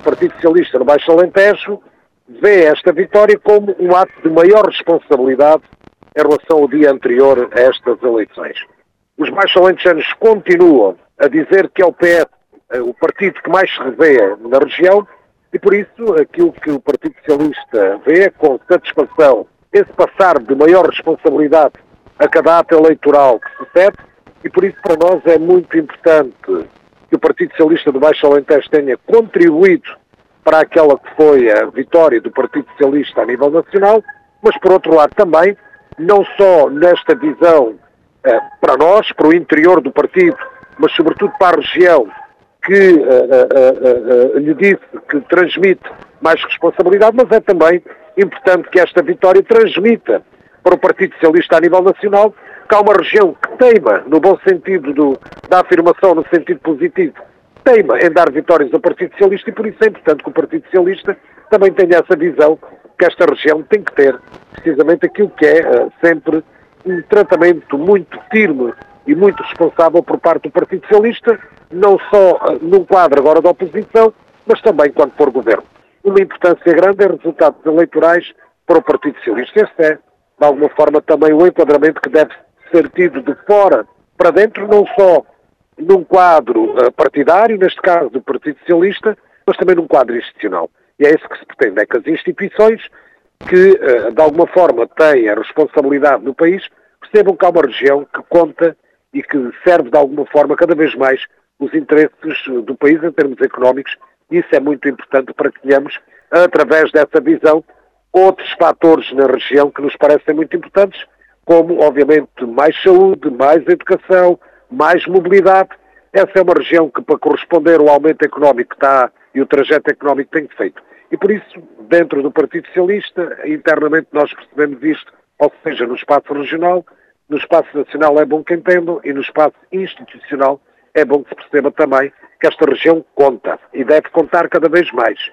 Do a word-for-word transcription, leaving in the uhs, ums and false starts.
Partido Socialista no Baixo Alentejo vê esta vitória como um ato de maior responsabilidade em relação ao dia anterior a estas eleições. Os baixo-alentejanos continuam a dizer que é o P S o partido que mais se revê na região e, por isso, aquilo que o Partido Socialista vê com satisfação esse passar de maior responsabilidade a cada ato eleitoral que sucede e, por isso, para nós é muito importante que o Partido Socialista do Baixo Alentejo tenha contribuído para aquela que foi a vitória do Partido Socialista a nível nacional, mas, por outro lado, também, não só nesta visão eh, para nós, para o interior do partido, mas, sobretudo, para a região, que uh, uh, uh, uh, lhe disse que transmite mais responsabilidade, mas é também importante que esta vitória transmita para o Partido Socialista a nível nacional que há uma região que teima, no bom sentido do, da afirmação, no sentido positivo, teima em dar vitórias ao Partido Socialista e por isso é importante que o Partido Socialista também tenha essa visão que esta região tem que ter precisamente aquilo que é uh, sempre um tratamento muito firme e muito responsável por parte do Partido Socialista, não só uh, num quadro agora da oposição, mas também quando for governo. Uma importância grande em resultados eleitorais para o Partido Socialista. Este é, de alguma forma, também o enquadramento que deve ser tido de fora para dentro, não só num quadro uh, partidário, neste caso do Partido Socialista, mas também num quadro institucional. E é isso que se pretende, é que as instituições que, uh, de alguma forma, têm a responsabilidade no país, percebam que há uma região que conta e que serve de alguma forma cada vez mais os interesses do país em termos económicos, e isso é muito importante para que tenhamos, através dessa visão, outros fatores na região que nos parecem muito importantes, como, obviamente, mais saúde, mais educação, mais mobilidade. Essa é uma região que, para corresponder ao aumento económico que está e o trajeto económico que tem feito. E por isso, dentro do Partido Socialista, internamente nós percebemos isto, ou seja, no espaço regional, no espaço nacional é bom que entendam e no espaço institucional é bom que se perceba também que esta região conta e deve contar cada vez mais.